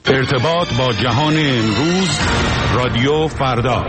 ارتباط با جهان امروز، رادیو فردا.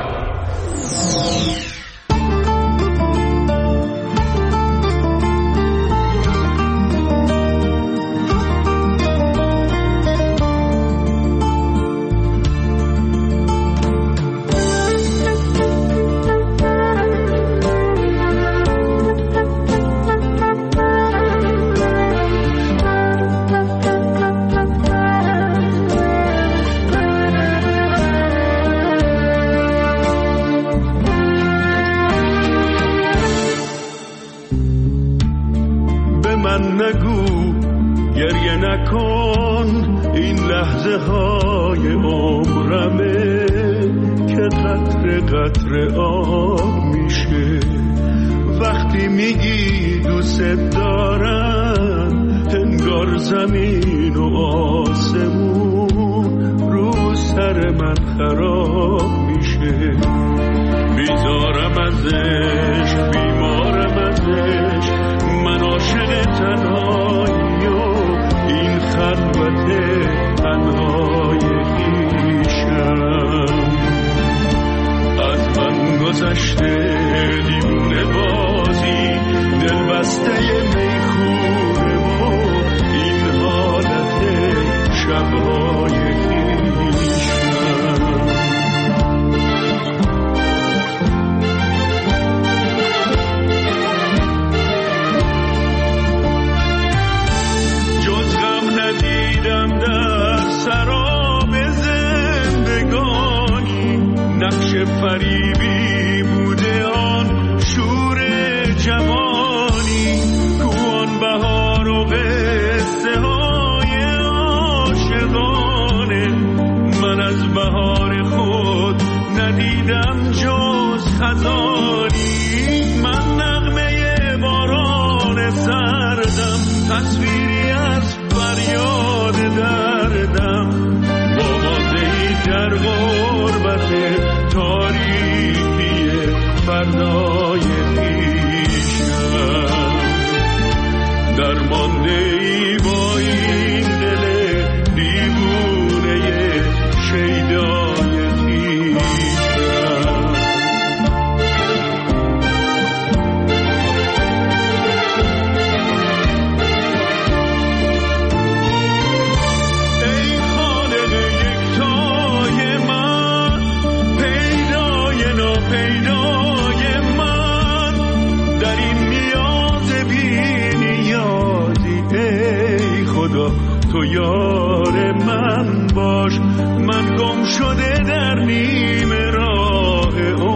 تو یار من باش، من گم شده در نیمه راه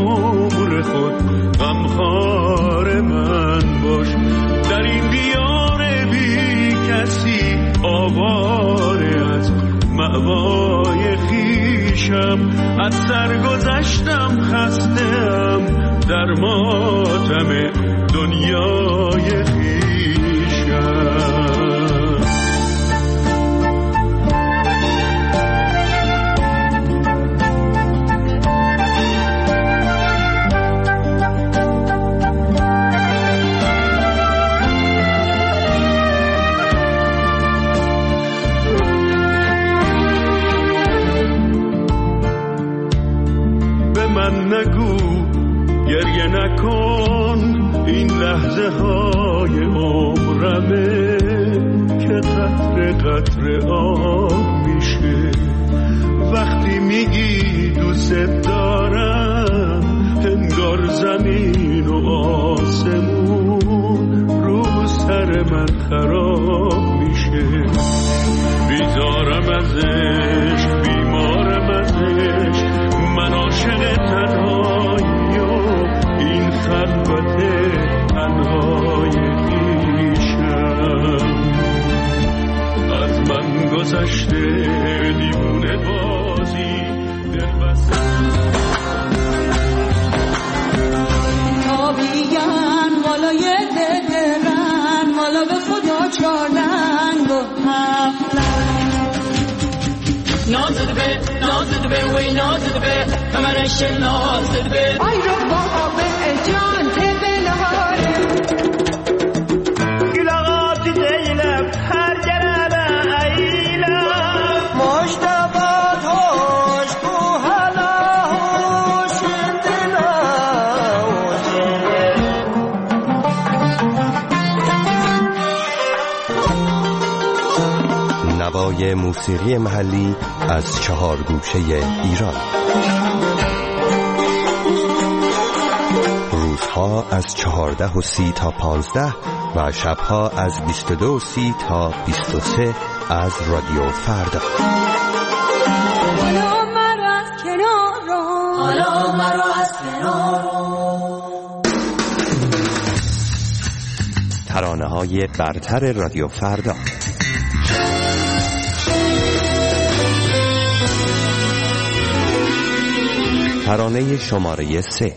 عمر خود، غمخوار من باش در این دیار بی کسی، آواره از مأوای خویشم، از سرگذشتم خسته‌ام در ماتم دنیای خویشم. نگو گریه نکن، این لحظه های عمرمه که قطره قطره آب میشه، وقتی میگی دوست دارم انگار زمین و آسمون رو سر من خراب میشه، بیزارم ازش بیمارم ازش، من عاشق تنهایی و این خلوت تنهای خویشم، از من گذشته دیوونه بازی دل بسته تابیگن بالای دلرن، والا به خدا چارنگ و نازد به وی نازد به کمرش نازد به آی رو بابا به جان تبلهاره گلاغات دیلم هر جرابه ایلم مشتاق نوای موسیقی محلی از 4 گوشه ایران. روزها از 14:30 تا 15 و شبها از 22:30 تا 23 از رادیو فردا. حالا مرا از کنار رو، حالا مرا از کنار رو. ترانه‌های برتر رادیو فردا. ترانه شماره 3.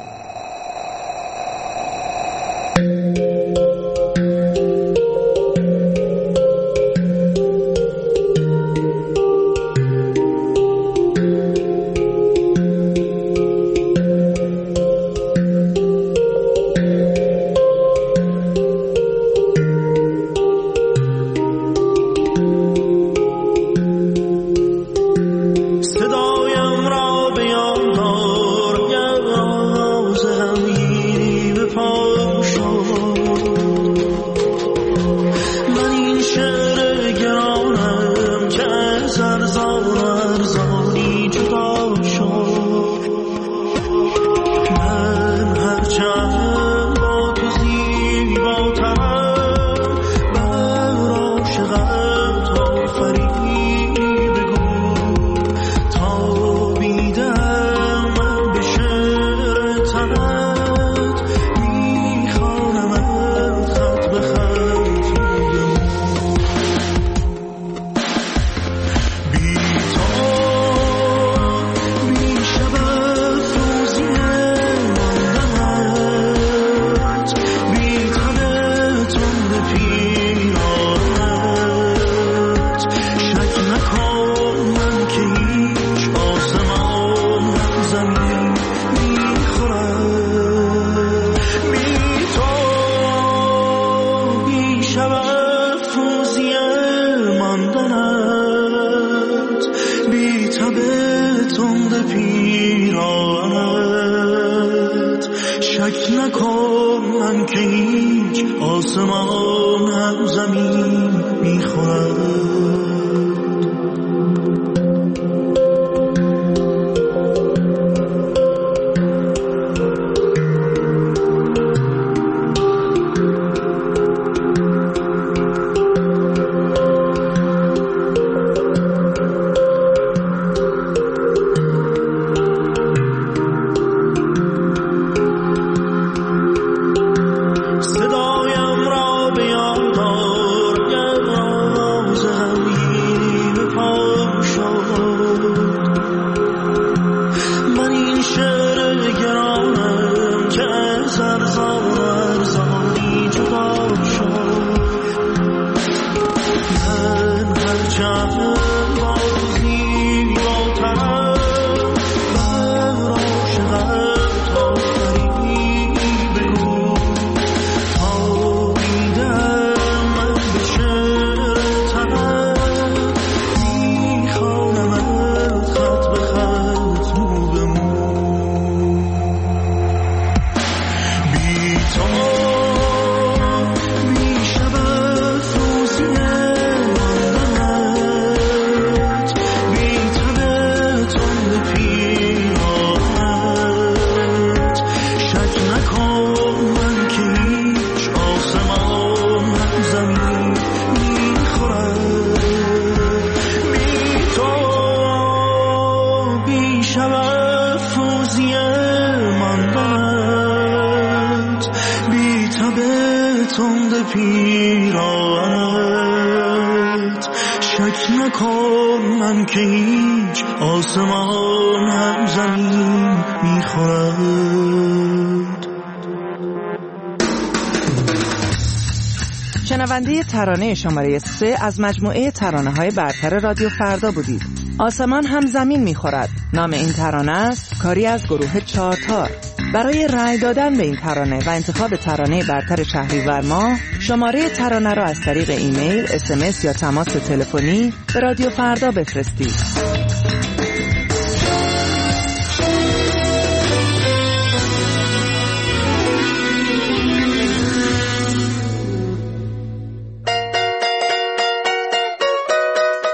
شنونده ترانه شماره 3 از مجموعه ترانه‌های برتر رادیو فردا بودید. آسمان هم زمین می‌خورد. نام این ترانه است کاری از گروه چارتار. برای رأی دادن به این ترانه و انتخاب ترانه برتر شهریور ماه شماره ترانه را از طریق ایمیل، SMS یا تماس تلفنی به رادیو فردا بفرستید.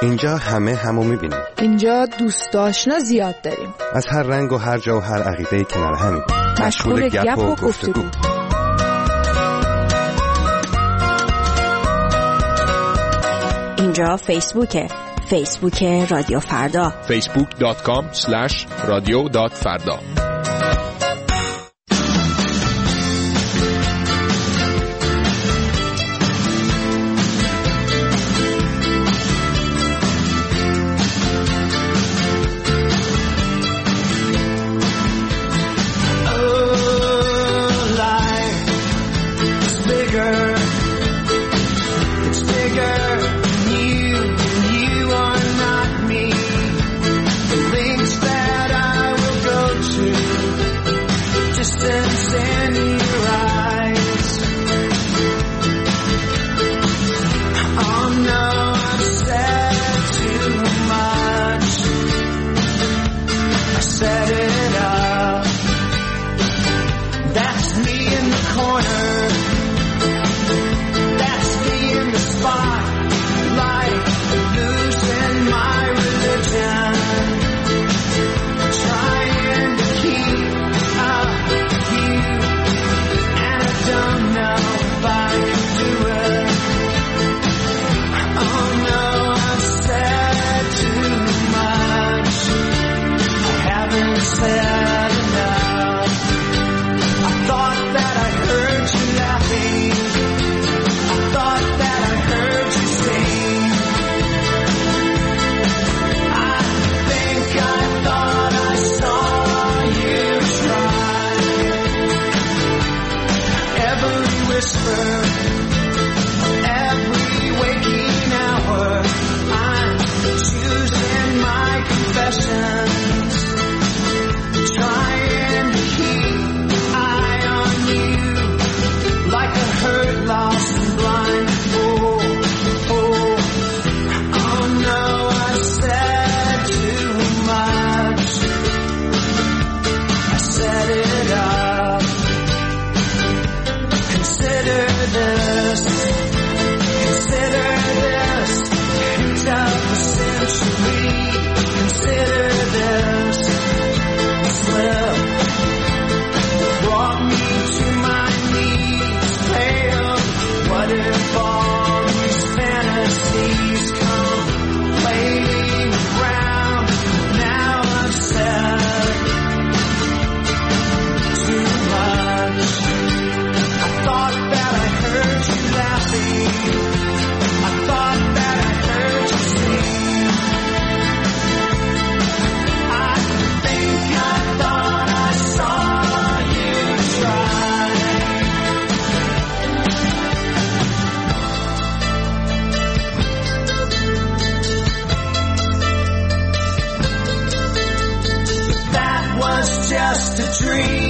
اینجا همو میبینیم. اینجا دوست آشنا زیاد داریم. از هر رنگ و هر جا و هر عقیده کنار همیم. مشغول گپ و گفتگو. اینجا فیسبوک رادیو فردا. facebook.com/radio.farda. Just a dream.